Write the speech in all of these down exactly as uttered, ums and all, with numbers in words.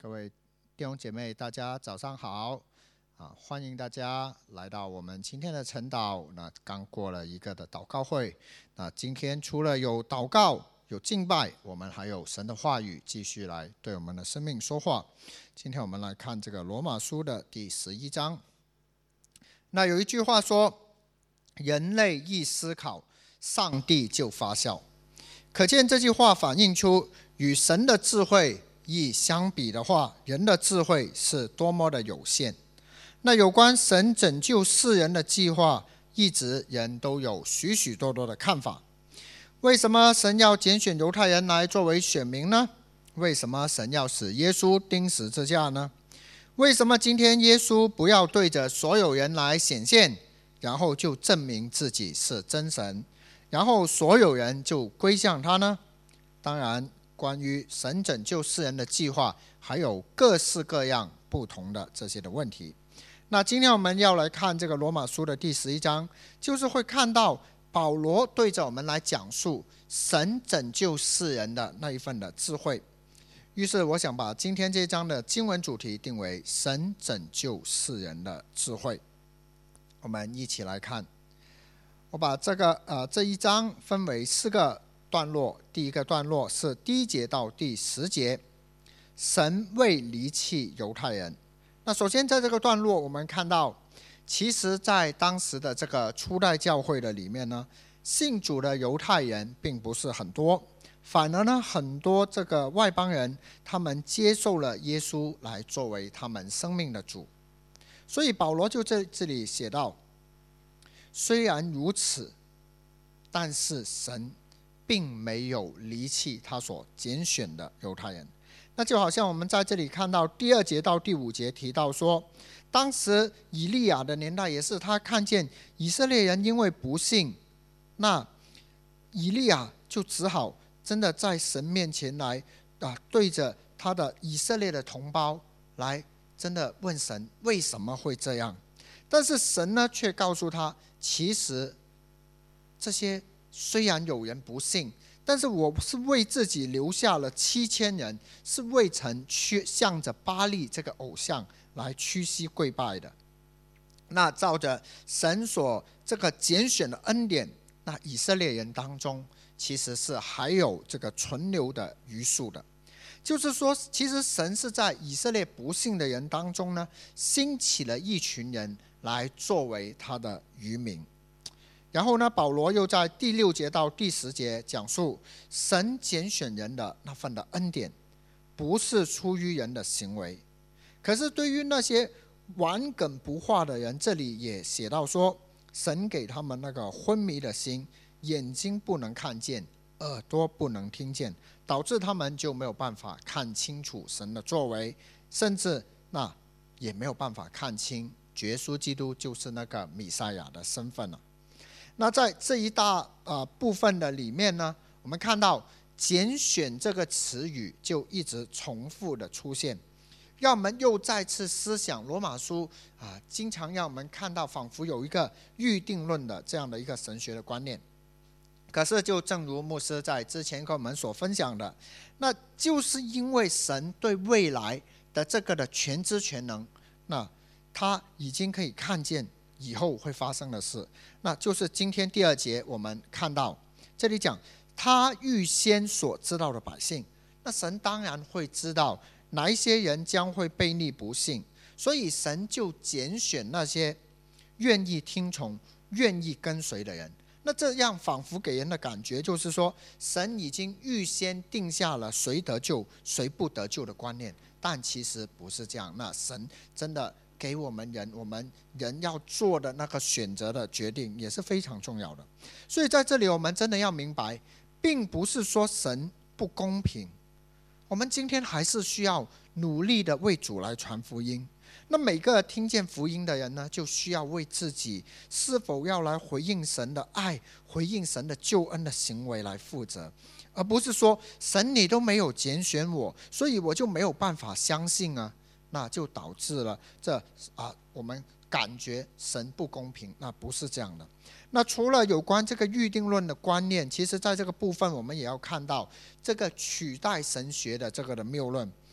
各位弟兄姐妹，大家早上好啊！欢迎大家来到我们今天的晨祷。那刚过了一个的祷告会，那今天除了有祷告、有敬拜，我们还有神的话语继续来对我们的生命说话。今天我们来看这个罗马书的第十一章。那有一句话说，人类一思考，上帝就发笑。可见这句话反映出与神的智慧一相比的话，人的智慧是多么的有限。那有关神拯救世人的计划，一直人都有许许多多的看法。为什么神要拣选犹太人来作为选民呢？为什么神要使耶稣钉十字架呢？为什么今天耶稣不要对着所有人来显现，然后就证明自己是真神，然后所有人就归向他呢？当然，关于神拯救世人的计划，还有各式各样不同的这些的问题。那今天我们要来看这个罗马书的第十一章，就是会看到保罗对着我们来讲述神拯救世人的那一份的智慧。于是我想把今天这一章的经文主题定为神拯救世人的智慧。我们一起来看，我把这个呃这一章分为四个段落。第一个段落是第一节到第十节，神未离弃犹太人。那首先在这个段落我们看到，其实在当时的这个初代教会的里面呢，信主的犹太人并不是很多，反而呢很多这个外邦人他们接受了耶稣来作为他们生命的主。所以保罗就在这里写道，虽然如此，但是神并没有离弃他所拣选的犹太人。那就好像我们在这里看到第二节到第五节提到说，当时以利亚的年代也是，他看见以色列人因为不信，那以利亚就只好真的在神面前来啊，对着他的以色列的同胞来真的问神为什么会这样。但是神呢却告诉他，其实这些虽然有人不信，但是我是为自己留下了七千人，是未曾去向着巴力这个偶像来屈膝跪拜的。那照着神所这个拣选的恩典，那以色列人当中其实是还有这个存留的余数的。就是说，其实神是在以色列不信的人当中呢，兴起了一群人来作为他的余民。然后呢，保罗又在第六节到第十节讲述神拣选人的那份的恩典，不是出于人的行为。可是对于那些顽梗不化的人，这里也写到说，神给他们那个昏迷的心，眼睛不能看见，耳朵不能听见，导致他们就没有办法看清楚神的作为，甚至那也没有办法看清耶稣基督就是那个弥赛亚的身份了。那在这一大、呃、部分的里面呢，我们看到拣选这个词语就一直重复的出现，让我们又再次思想罗马书、啊、经常让我们看到仿佛有一个预定论的这样的一个神学的观念。可是就正如牧师在之前跟我们所分享的，那就是因为神对未来的这个的全知全能，那他已经可以看见以后会发生的事。那就是今天第二节我们看到这里讲，他预先所知道的百姓，那神当然会知道哪一些人将会悖逆不信，所以神就拣选那些愿意听从、愿意跟随的人。那这样仿佛给人的感觉就是说，神已经预先定下了谁得救谁不得救的观念，但其实不是这样。那神真的给我们人，我们人要做的那个选择的决定也是非常重要的。所以在这里我们真的要明白，并不是说神不公平，我们今天还是需要努力的为主来传福音。那每个听见福音的人呢，就需要为自己是否要来回应神的爱、回应神的救恩的行为来负责，而不是说神你都没有拣选我，所以我就没有办法相信啊，那就导致了这啊我们感觉神不公平。那不是这样的。那除了有关这个预定论的观念，其实在这个部分我们也要看到这个取代神学的这个的谬论。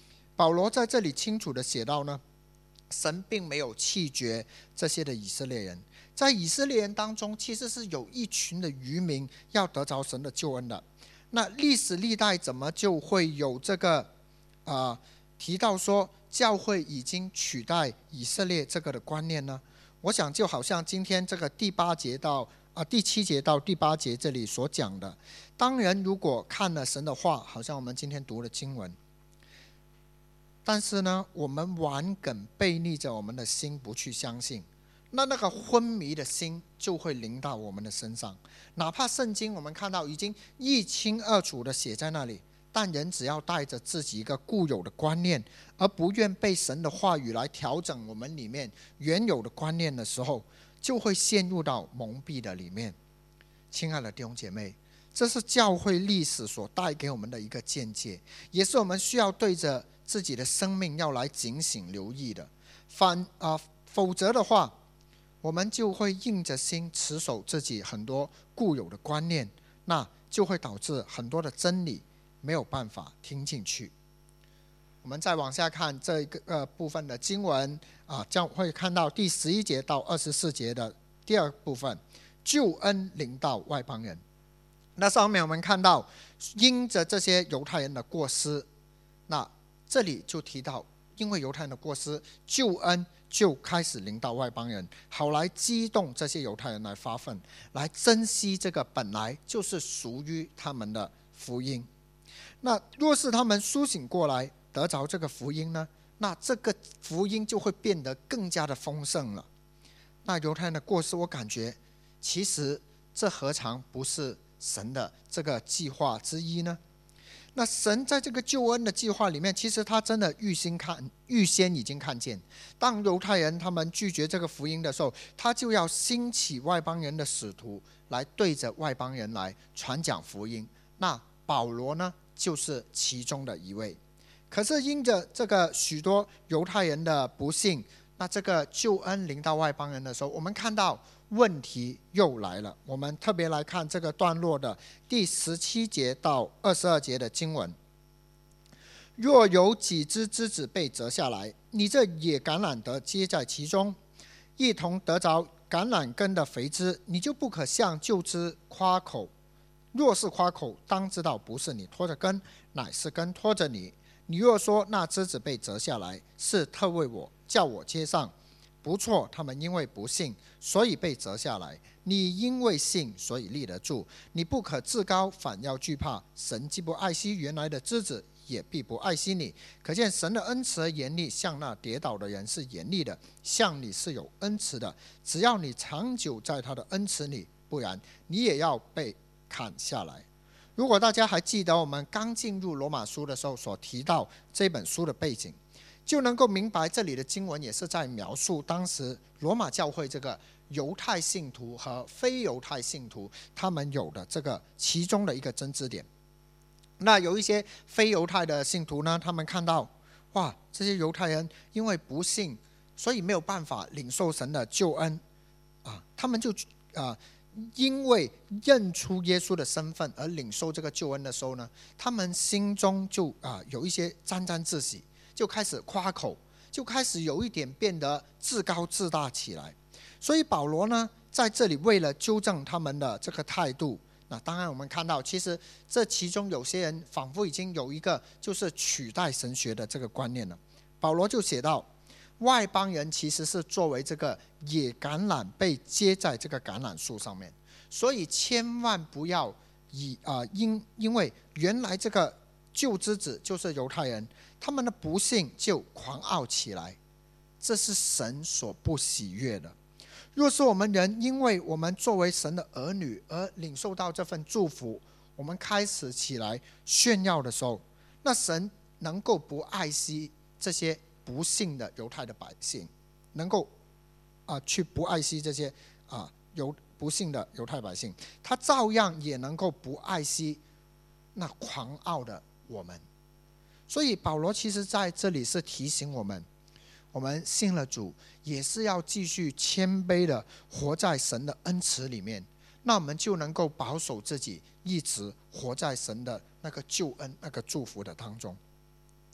保罗在这里清楚的写到呢，神并没有弃绝这些的以色列人，在以色列人当中，其实是有一群的渔民要得着神的救恩的。那历史历代怎么就会有这个啊、呃、提到说教会已经取代以色列这个的观念呢？我想就好像今天这个第八节到啊第七节到第八节这里所讲的，当人如果看了神的话，好像我们今天读的经文，但是呢，我们顽梗背逆着我们的心不去相信，那那个昏迷的心就会临到我们的身上。哪怕圣经我们看到已经一清二楚的写在那里，但人只要带着自己一个固有的观念，而不愿被神的话语来调整我们里面原有的观念的时候，就会陷入到蒙蔽的里面。亲爱的弟兄姐妹，这是教会历史所带给我们的一个见解，也是我们需要对着自己的生命要来警醒留意的。反啊，否则的话，我们就会硬着心持守自己很多固有的观念，那就会导致很多的真理没有办法听进去。我们再往下看这个、呃、部分的经文啊，将会看到第十一节到二十四节的第二部分，救恩临到外邦人。那上面我们看到，因着这些犹太人的过失，那这里就提到，因为犹太人的过失，救恩就开始临到外邦人，好来激动这些犹太人来发愤，来珍惜这个本来就是属于他们的福音。那若是他们苏醒过来，得着这个福音呢，那这个福音就会变得更加的丰盛了。那犹太人的过失，我感觉其实这何尝不是神的这个计划之一呢？那神在这个救恩的计划里面，其实他真的预先看预先已经看见，当犹太人他们拒绝这个福音的时候，他就要兴起外邦人的使徒来对着外邦人来传讲福音。那保罗呢，就是其中的一位。可是因着这个许多犹太人的不信，那这个救恩临到外邦人的时候，我们看到问题又来了。我们特别来看这个段落的第十七节到二十二节的经文。若有几枝枝子被折下来，你这野橄榄得接在其中，一同得着橄榄根的肥枝，你就不可向旧枝夸口。若是夸口，当知道不是你拖着根，乃是根拖着你。你若说那枝子被折下来，是特为我，叫我接上，不错，他们因为不信，所以被折下来。你因为信，所以立得住。你不可自高，反要惧怕。神既不爱惜原来的枝子，也必不爱惜你。可见神的恩慈和严厉，向那跌倒的人是严厉的，向你是有恩慈的。只要你长久在他的恩慈里，不然你也要被砍下来。如果大家还记得我们刚进入罗马书的时候所提到这本书的背景，就能够明白这里的经文也是在描述当时罗马教会这个犹太信徒和非犹太信徒他们有的这个其中的一个争执点。那有一些非犹太的信徒呢，他们看到哇，这些犹太人因为不信，所以没有办法领受神的救恩啊，他们就啊。因为认出耶稣的身份而领受这个救恩的时候呢，他们心中就啊有一些沾沾自喜，就开始夸口，就开始有一点变得自高自大起来。所以保罗呢在这里为了纠正他们的这个态度，那当然我们看到其实这其中有些人仿佛已经有一个就是取代神学的这个观念了。保罗就写到，外邦人其实是作为这个野橄榄被接在这个橄榄树上面，所以千万不要以啊、呃、因因为原来这个旧枝子就是犹太人，他们的不幸就狂傲起来，这是神所不喜悦的。若是我们人因为我们作为神的儿女而领受到这份祝福，我们开始起来炫耀的时候，那神能够不爱惜这些不信的犹太的百姓，能够啊、呃、去不爱惜这些啊、呃、犹不信的犹太百姓，他照样也能够不爱惜那狂傲的我们。所以保罗其实在这里是提醒我们，我们信了主，也是要继续谦卑的活在神的恩慈里面，那我们就能够保守自己，一直活在神的那个救恩、那个祝福的当中。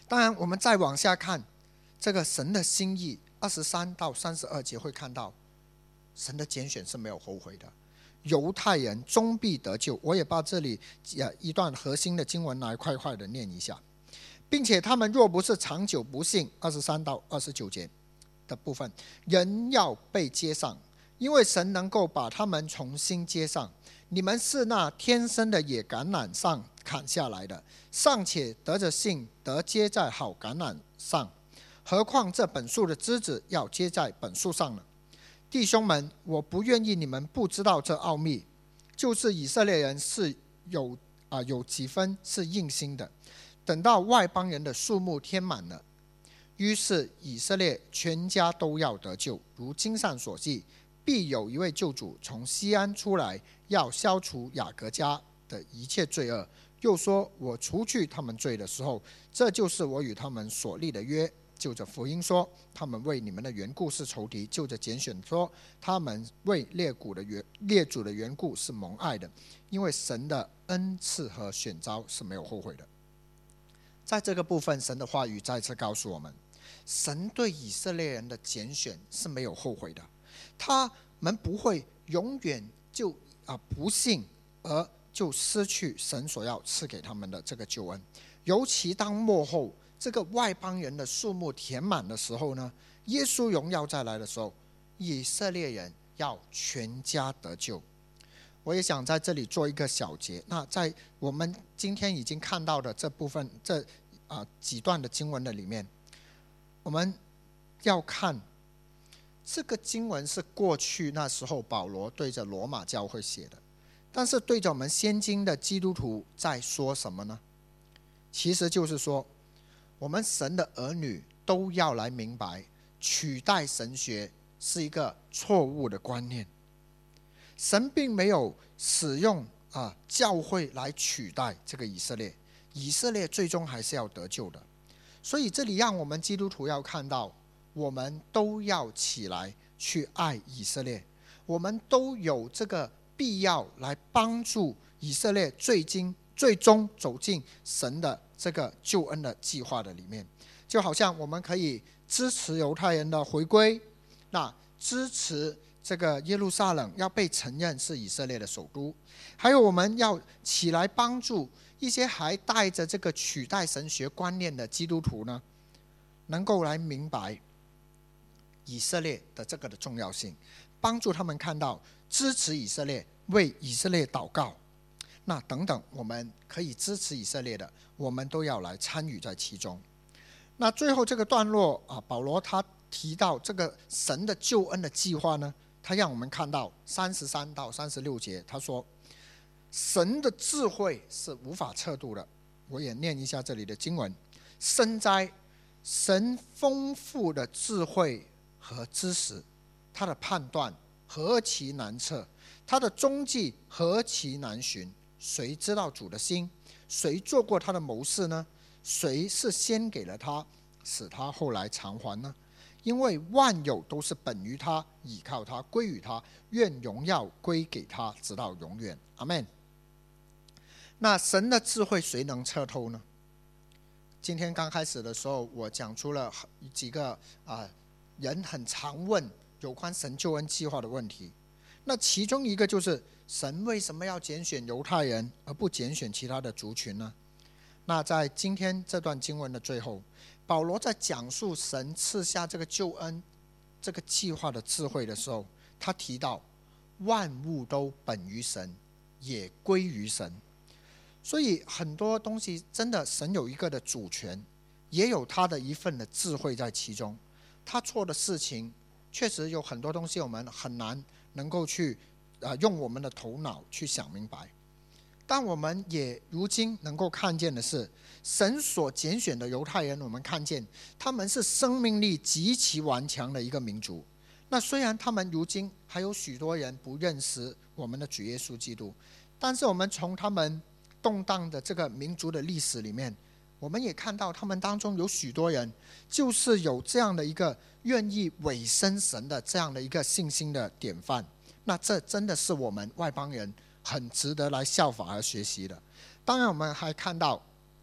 当然我们再往下看这个神的心意，二十三到三十二节会看到神的拣选是没有后悔的，犹太人终必得救。我也把这里一段核心的经文来快快的念一下。并且他们若不是长久不信，二十三到二十九节的部分，人要被接上，因为神能够把他们重新接上。你们是那天生的野橄榄上砍下来的，尚且得着信，得接在好橄榄上，何况这本树的枝子要接在本树上呢？弟兄们，我不愿意你们不知道这奥秘，就是以色列人是有啊、呃、有几分是硬心的。等到外邦人的数目填满了，于是以色列全家都要得救。如经上所记，必有一位救主从西安出来，要消除雅各家的一切罪恶。又说，我除去他们罪的时候，这就是我与他们所立的约。就着福音说，他们为你们的缘故是仇敌；就着拣选说，他们为列祖的缘列祖的缘故是蒙爱的。因为神的恩赐和选召是没有后悔的。在这个部分，神的话语再次告诉我们，神对以色列人的拣选是没有后悔的，他们不会永远就、啊、不信而就失去神所要赐给他们的这个救恩。尤其当末后这个外邦人的数目填满的时候呢，耶稣荣耀再来的时候，以色列人要全家得救。我也想在这里做一个小结。那在我们今天已经看到的这部分这、呃、几段的经文的里面，我们要看这个经文是过去那时候保罗对着罗马教会写的，但是对着我们现今的基督徒在说什么呢？其实就是说，我们神的儿女都要来明白，取代神学是一个错误的观念。神并没有使用、啊、教会来取代这个以色列，以色列最终还是要得救的。所以这里让我们基督徒要看到，我们都要起来去爱以色列，我们都有这个必要来帮助以色列最终最终走进神的这个救恩的计划的里面。就好像我们可以支持犹太人的回归，那支持这个耶路撒冷要被承认是以色列的首都，还有我们要起来帮助一些还带着这个取代神学观念的基督徒呢，能够来明白以色列的这个的重要性，帮助他们看到支持以色列，为以色列祷告，那等等我们可以支持以色列的，我们都要来参与在其中。那最后这个段落啊，保罗他提到这个神的救恩的计划呢，他让我们看到三十三到三十六节，他说神的智慧是无法测度的。我也念一下这里的经文：深哉，神丰富的智慧和知识，他的判断何其难测，他的踪迹何其难寻。谁知道主的心？谁做过他的谋士呢？谁是先给了他，使他后来偿还呢？因为万有都是本于他，倚靠他，归于他，愿荣耀归给他，直到永远。阿们。那神的智慧谁能测透呢？今天刚开始的时候，我讲出了几个、呃、人很常问有关神救恩计划的问题。那其中一个就是神为什么要拣选犹太人而不拣选其他的族群呢？那在今天这段经文的最后，保罗在讲述神赐下这个救恩这个计划的智慧的时候，他提到万物都本于神，也归于神。所以很多东西真的神有一个的主权，也有他的一份的智慧在其中。他做的事情确实有很多东西我们很难能够去、呃、用我们的头脑去想明白。但我们也如今能够看见的是，神所拣选的犹太人，我们看见他们是生命力极其顽强的一个民族。那虽然他们如今还有许多人不认识我们的主耶稣基督，但是我们从他们动荡的这个民族的历史里面，我们也看到他们当中有许多人就是有这样的一个愿意委身神的这样的一个信心的典范。那这真的是我们外邦人很值得来效法和学习的。当然我们还看到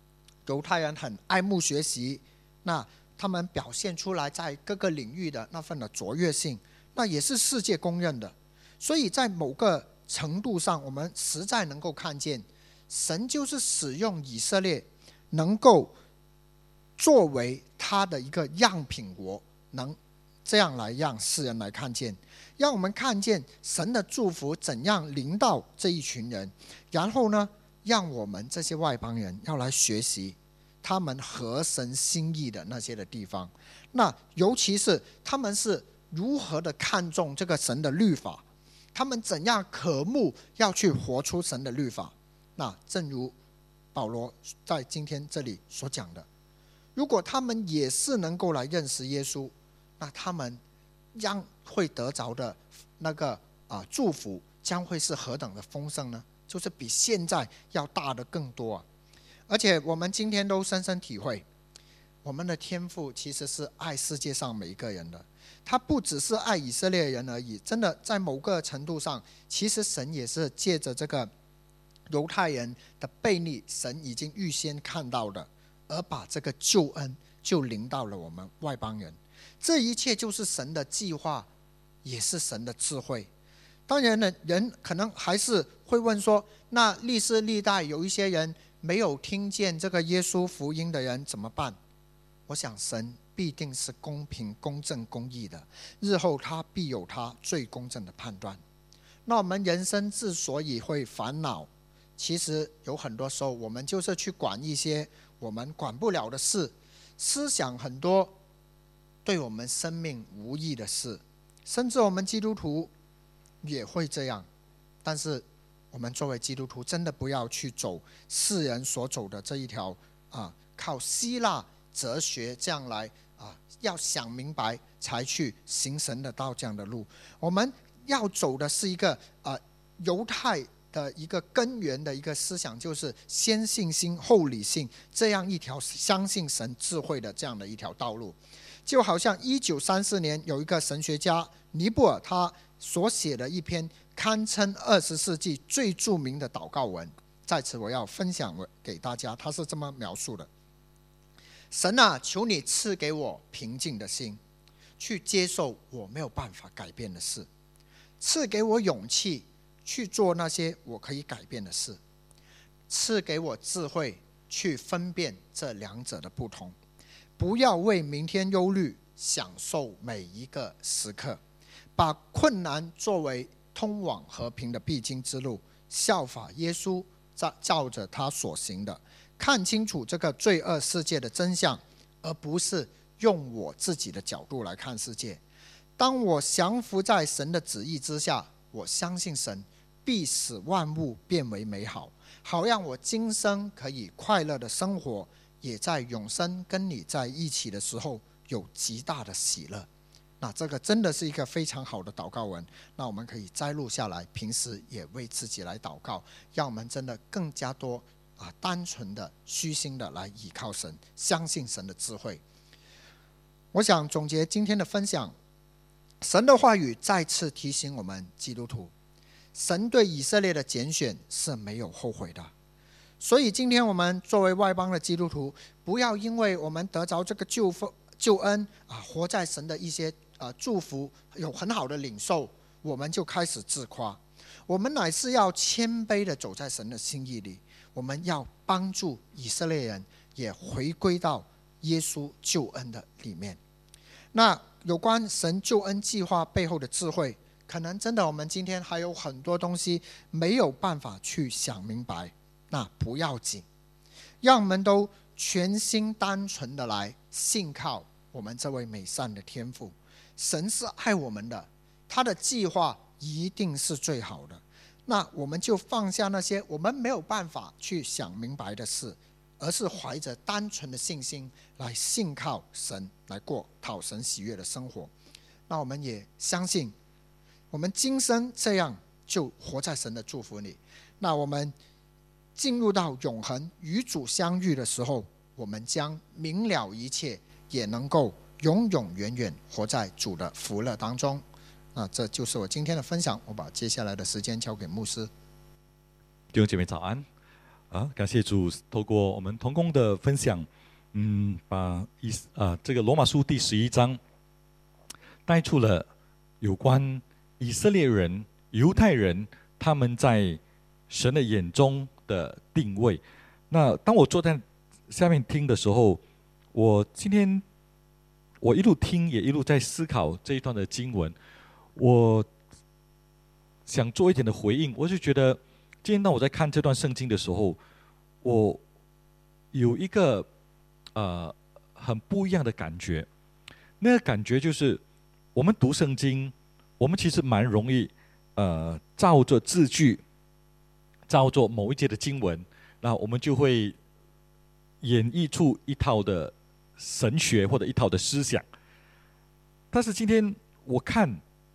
犹太人很爱慕学习，那他们表现出来在各个领域的那份的卓越性，那也是世界公认的。所以在某个程度上，我们实在能够看见，神就是使用以色列，能够作为他的一个样品国，能这样来让世人来看见，让我们看见神的祝福怎样临到这一群人，然后呢，让我们这些外邦人要来学习他们合神心意的那些的地方。那尤其是他们是如何的看重这个神的律法，他们怎样渴慕要去活出神的律法。那正如保罗在今天这里所讲的，如果他们也是能够来认识耶稣，那他们将会得着的那个、啊、祝福将会是何等的丰盛呢？就是比现在要大的更多啊！而且我们今天都深深体会，我们的天父其实是爱世界上每一个人的，他不只是爱以色列人而已，真的在某个程度上，其实神也是借着这个犹太人的悖逆，神已经预先看到的，而把这个救恩就临到了我们外邦人。这一切就是神的计划，也是神的智慧。当然呢，人可能还是会问说，那历世历代有一些人没有听见这个耶稣福音的人怎么办？我想神必定是公平公正公义的，日后他必有他最公正的判断。那我们人生之所以会烦恼，其实有很多时候我们就是去管一些我们管不了的事，思想很多对我们生命无益的事，甚至我们基督徒也会这样。但是我们作为基督徒，真的不要去走世人所走的这一条啊，靠希腊哲学这样来啊，要想明白才去行神的道这样的路。我们要走的是一个啊犹太的一个根源的一个思想，就是先信心后理性，这样一条相信神智慧的这样的一条道路。就好像一九三四年有一个神学家尼布尔，他所写的一篇堪称二十世纪最著名的祷告文，在此我要分享给大家。他是这么描述的：神啊，求你赐给我平静的心，去接受我没有办法改变的事，赐给我勇气去做那些我可以改变的事，赐给我智慧去分辨这两者的不同，不要为明天忧虑，享受每一个时刻，把困难作为通往和平的必经之路，效法耶稣照着他所行的，看清楚这个罪恶世界的真相，而不是用我自己的角度来看世界。当我降服在神的旨意之下，我相信神必使万物变为美好，好让我今生可以快乐的生活，也在永生跟你在一起的时候有极大的喜乐。那这个真的是一个非常好的祷告文，那我们可以摘录下来，平时也为自己来祷告，让我们真的更加多啊，单纯的虚心的来倚靠神，相信神的智慧。我想总结今天的分享，神的话语再次提醒我们基督徒，神对以色列的拣选是没有后悔的。所以今天我们作为外邦的基督徒，不要因为我们得着这个救救恩啊，活在神的一些啊祝福，有很好的领受，我们就开始自夸。我们乃是要谦卑的走在神的心意里，我们要帮助以色列人也回归到耶稣救恩的里面。那有关神救恩计划背后的智慧，可能真的我们今天还有很多东西没有办法去想明白，那不要紧，让我们都全心单纯的来信靠我们这位美善的天父。神是爱我们的，他的计划一定是最好的。那我们就放下那些我们没有办法去想明白的事，而是怀着单纯的信心来信靠神，来过讨神喜悦的生活。那我们也相信我们今生这样就活在神的祝福里，那我们进入到永恒与主相遇的时候，我们将明了一切，也能够永永远远活在主的福乐当中。那这就是我今天的分享，我把接下来的时间交给牧师。 弟兄姐妹早安。 啊，感谢主，透过我们同工的分享，嗯，把以啊这个罗马书第十一章带出了有关以色列人、犹太人他们在神的眼中的定位。那当我坐在下面听的时候，我今天我一路听也一路在思考这一段的经文，我想做一点的回应。我就觉得今天当我在看这段圣经的时候，我有一个呃很不一样的感觉。那个感觉就是，我们读圣经，我们其实蛮容易呃照着字句，照着某一节的经文，那我们就会演绎出一套的神学或者一套的思想。但是今天我看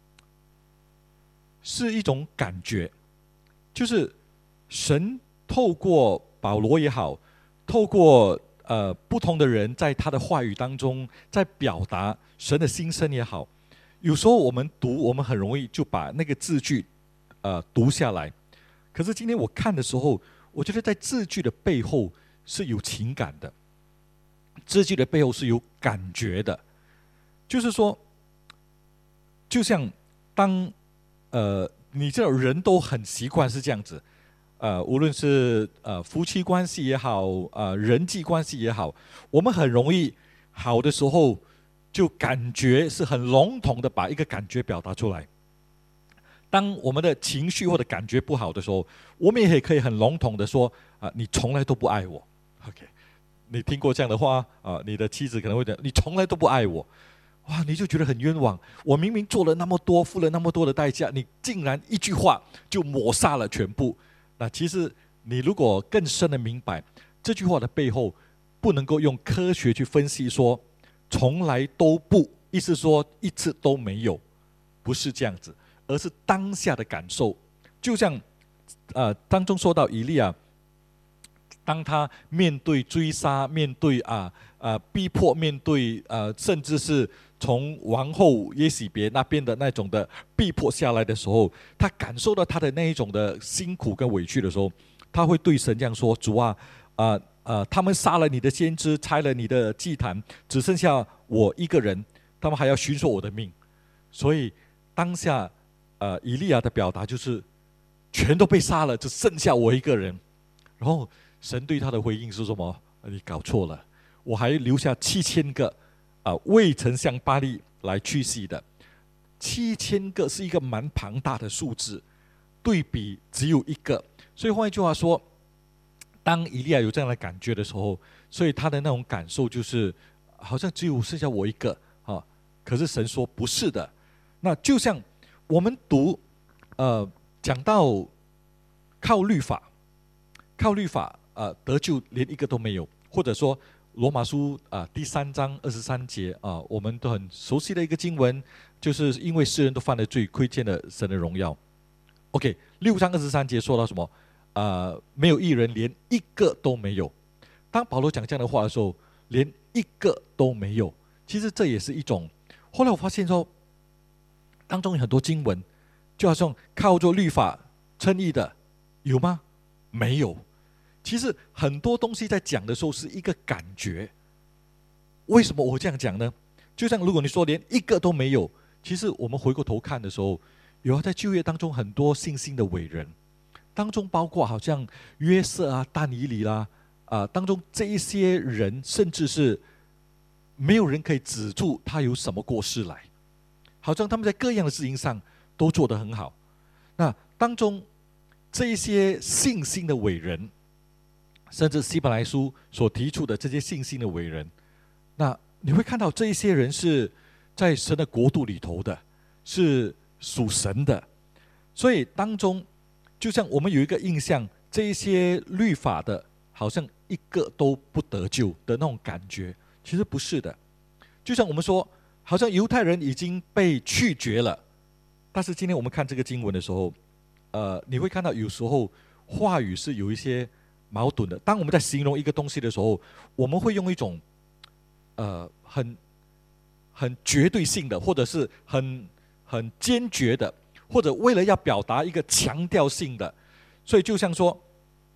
是一种感觉，就是神透过保罗也好，透过呃不同的人在他的话语当中在表达神的心声也好，有时候我们读，我们很容易就把那个字句呃读下来。可是今天我看的时候，我觉得在字句的背后是有情感的，字句的背后是有感觉的。就是说，就像当呃你这种人都很习惯是这样子，呃无论是呃夫妻关系也好，呃人际关系也好，我们很容易好的时候就感觉是很笼统的把一个感觉表达出来。当我们的情绪或者感觉不好的时候，我们也可以很笼统的说啊、呃，你从来都不爱我。OK， 你听过这样的话啊、呃？你的妻子可能会讲，你从来都不爱我。哇，你就觉得很冤枉。我明明做了那么多，付了那么多的代价，你竟然一句话就抹杀了全部。那其实你如果更深的明白这句话的背后，不能够用科学去分析说从来都不，意思说一次都没有，不是这样子，而是当下的感受。就像呃当中说到以利亚，当他面对追杀，面对啊啊、呃、逼迫，面对呃甚至是从王后耶洗别那边的那种的逼迫下来的时候，他感受到他的那一种的辛苦跟委屈的时候，他会对神这样说：主啊，呃呃，他们杀了你的先知，拆了你的祭坛，只剩下我一个人，他们还要寻索我的命。所以当下呃以利亚的表达就是，全都被杀了，只剩下我一个人。然后神对他的回应是什么？你搞错了，我还留下七千个啊、呃、未曾向巴力来屈膝的。七千个是一个蛮庞大的数字，对比只有一个。所以换一句话说，当以利亚有这样的感觉的时候，所以他的那种感受就是好像只有剩下我一个啊。可是神说不是的。那就像我们读呃讲到靠律法，靠律法呃得救连一个都没有，或者说罗马书啊、呃、第三章二十三节啊、呃，我们都很熟悉的一个经文，就是因为世人都犯了罪，亏欠了神的荣耀。OK， 六章二十三节说到什么？呃，没有义人，连一个都没有。当保罗讲这样的话的时候，连一个都没有。其实这也是一种。后来我发现说，当中有很多经文，就好像靠着律法称义的，有吗？没有。其实很多东西在讲的时候是一个感觉。为什么我这样讲呢？就像如果你说连一个都没有，其实我们回过头看的时候，有在旧约当中很多信心的伟人，当中包括好像约瑟啊、但以理啦啊、呃，当中这一些人，甚至是没有人可以指出他有什么过失来，好像他们在各样的事情上都做得很好。那当中这一些信心的伟人，甚至希伯来书所提出的这些信心的伟人，那你会看到这一些人是在神的国度里头的，是属神的。所以当中就像我们有一个印象，这一些律法的好像一个都不得救的那种感觉，其实不是的。就像我们说，好像犹太人已经被拒绝了，但是今天我们看这个经文的时候，呃，你会看到有时候话语是有一些矛盾的。当我们在形容一个东西的时候，我们会用一种呃很很绝对性的，或者是很很坚决的，或者为了要表达一个强调性的。所以就像说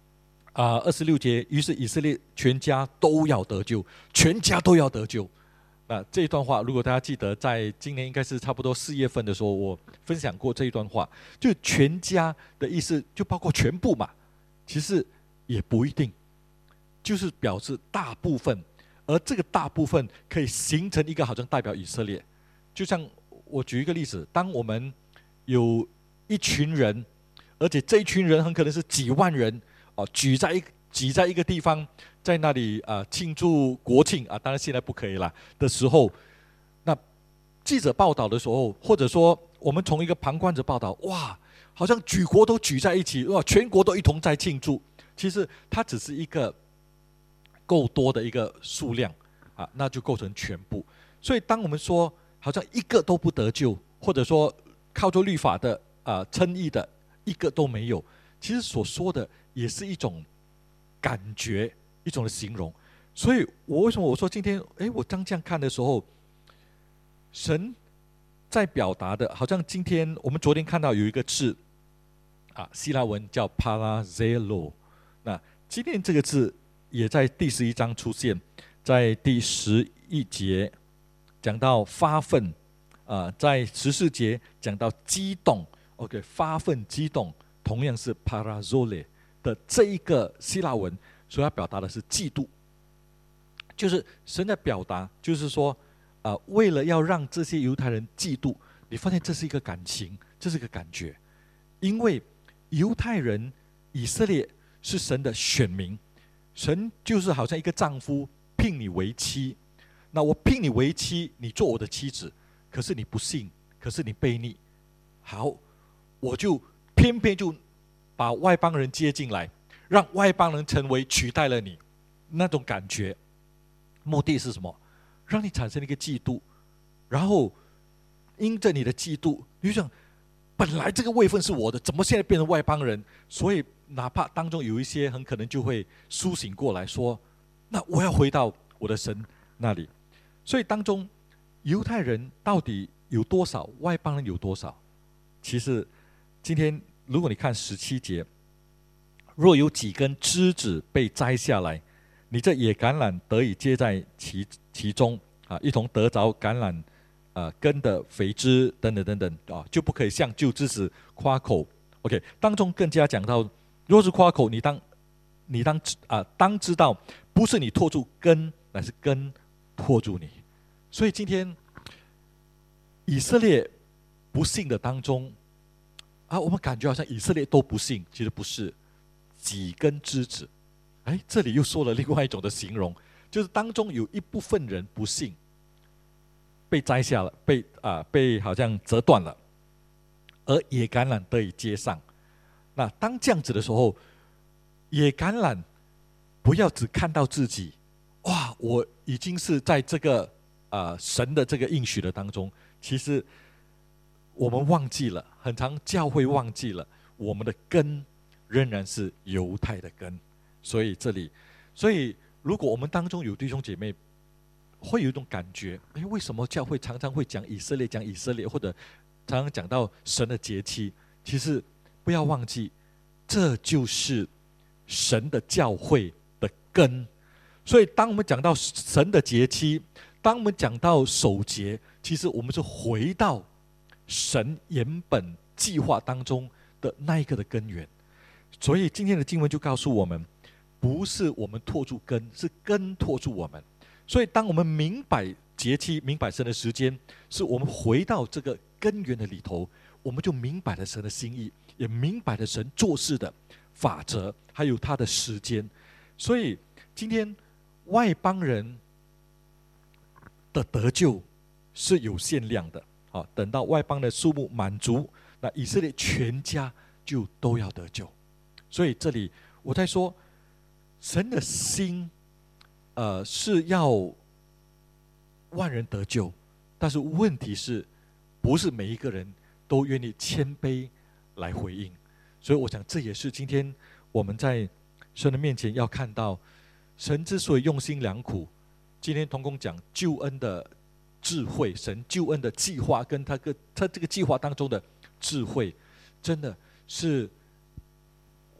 啊二十六节，于是以色列全家都要得救，全家都要得救。那这一段话，如果大家记得，在今年应该是差不多四月份的时候，我分享过这一段话，就全家的意思就包括全部嘛，其实也不一定，就是表示大部分，而这个大部分可以形成一个好像代表以色列。就像我举一个例子，当我们有一群人，而且这一群人很可能是几万人哦，聚在一挤在一个地方，在那里啊、呃、庆祝国庆啊，当然现在不可以了的时候，那记者报道的时候，或者说我们从一个旁观者报道，哇，好像举国都举在一起，哇，全国都一同在庆祝。其实它只是一个够多的一个数量啊，那就构成全部。所以当我们说好像一个都不得救，或者说靠着律法的啊称义的一个都没有，其实所说的也是一种感觉，一种的形容。所以我为什么我说今天，哎，我当这样看的时候，神在表达的，好像今天我们昨天看到有一个字啊，希腊文叫 parazelo， 那今天这个字也在第十一章出现，在第十一节讲到发愤，啊，在十四节讲到激动 ，OK， 发愤激动，同样是 parazole 的这一个希腊文，所要表达的是嫉妒，就是神的表达，就是说，啊、呃，为了要让这些犹太人嫉妒，你发现这是一个感情，这是一个感觉，因为犹太人以色列是神的选民，神就是好像一个丈夫聘你为妻，那我聘你为妻，你做我的妻子，可是你不信，可是你悖逆，好，我就偏偏就把外邦人接进来，让外邦人成为取代了你那种感觉，目的是什么？让你产生一个嫉妒，然后因着你的嫉妒，你就想，本来这个位分是我的，怎么现在变成外邦人？所以哪怕当中有一些很可能就会苏醒过来说，那我要回到我的神那里。所以当中犹太人到底有多少，外邦人有多少？其实今天如果你看十七节，若有几根枝子被摘下来，你这野橄榄得以接在其其中啊，一同得着橄榄啊根的肥枝等等等等啊，就不可以向旧枝子夸口。OK， 当中更加讲到，若是夸口，你当你当啊当知道，不是你拖住根，乃是根拖住你。所以今天以色列不信的当中啊，我们感觉好像以色列都不信，其实不是，几根枝子。哎，这里又说了另外一种的形容，就是当中有一部分人不信，被摘下了，被啊被好像折断了，而野橄榄得以接上。那当这样子的时候，野橄榄不要只看到自己，哇，我已经是在这个啊、呃、神的这个应许的当中，其实我们忘记了，很常教会忘记了，我们的根仍然是犹太的根。所以这里，所以如果我们当中有弟兄姐妹会有一种感觉，哎，为什么教会常常会讲以色列，讲以色列，或者常常讲到神的节期？其实不要忘记，这就是神的教会的根。所以当我们讲到神的节期，当我们讲到守节，其实我们是回到神原本计划当中的那一个的根源。所以今天的经文就告诉我们，不是我们拖住根，是根拖住我们。所以当我们明白节期，明白神的时间，是我们回到这个根源的里头，我们就明白了神的心意，也明白了神做事的法则，还有他的时间。所以今天外邦人的得救是有限量的，好，等到外邦的数目满足，那以色列全家就都要得救。所以这里我在说，神的心呃是要万人得救，但是问题是不是每一个人都愿意谦卑来回应。所以我想这也是今天我们在神的面前要看到，神之所以用心良苦，今天同工讲救恩的智慧，神救恩的计划跟他个他这个计划当中的智慧，真的是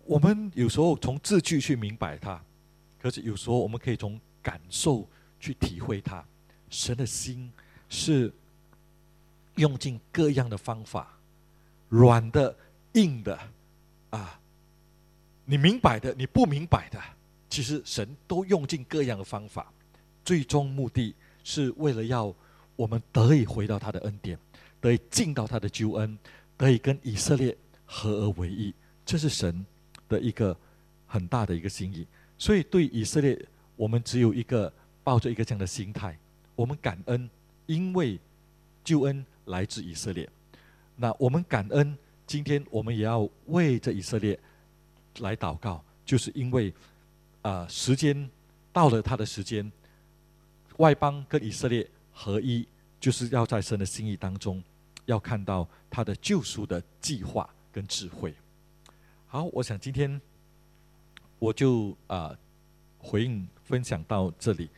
我们有时候从字句去明白它，可是有时候我们可以从感受去体会它。神的心是用尽各样的方法，软的、硬的，啊，你明白的、你不明白的，其实神都用尽各样的方法，最终目的是为了要我们得以回到他的恩典，得以进到他的救恩，得以跟以色列合而为一。这是神的一个很大的一个心意。所以对以色列，我们只有一个抱着一个这样的心态，我们感恩，因为救恩来自以色列。那我们感恩，今天我们也要为着以色列来祷告，就是因为啊、呃，时间到了，他的时间，外邦跟以色列合一，就是要在神的心意当中，要看到他的救赎的计划跟智慧。好，我想今天我就啊、呃、回应分享到这里。